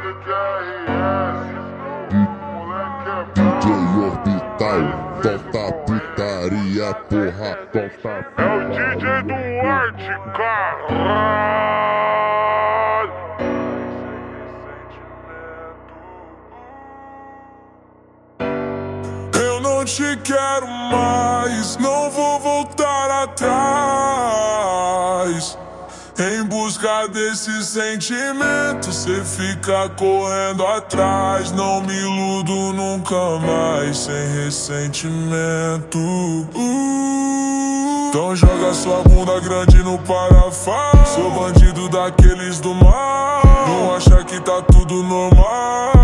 DJ Orbital, toca putaria, porra, toca. É o DJ Duarte, caralho. Eu não te quero mais, não vou voltar atrás. Em busca desse sentimento, cê fica correndo atrás. Não me iludo nunca mais, sem ressentimento. Então joga sua bunda grande no parafuso. Sou bandido daqueles do mal, não acha que tá tudo normal.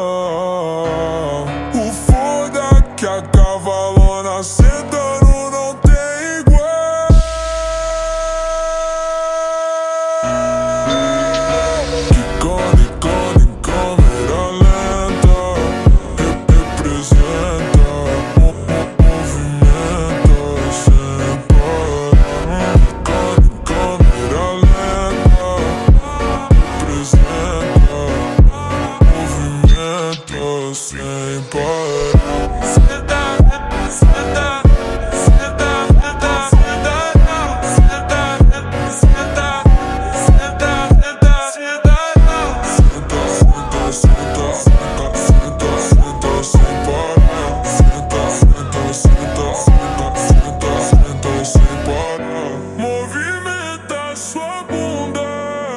O foda é que a cavalona sentando não tem igual. Quicando em câmera lenta, representa, movimenta sem parar. Quicando em câmera lenta, representa, movimenta sem parar. Movimenta sua bunda,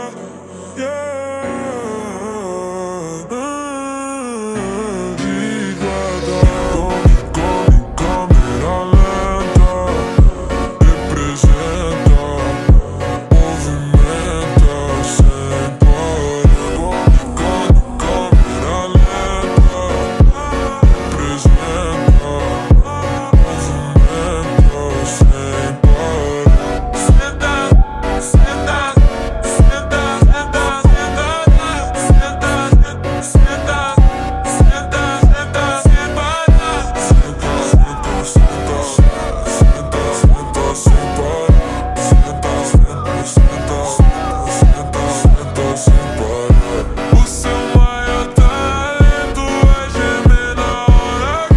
devagar. Come em câmera lenta, representa, movimenta sem parar. Come em câmera lenta, representa, movimenta sem parar. O seu maior talento é gemer na hora H.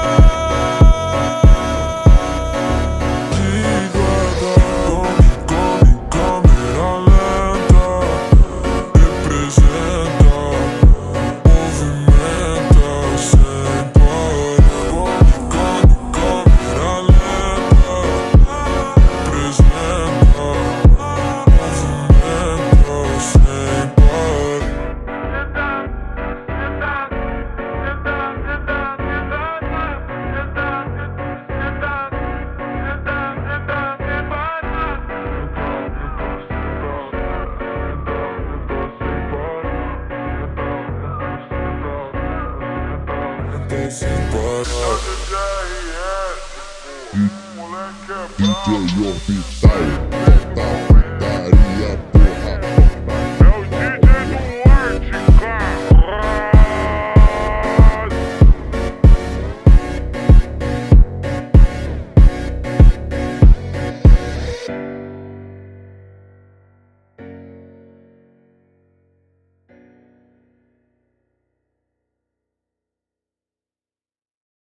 Devagar, come em câmera lenta, representa, movimenta sem parar. Come em câmera lenta, representa, movimenta sem parar. Sem parar. DJ Orbital, toca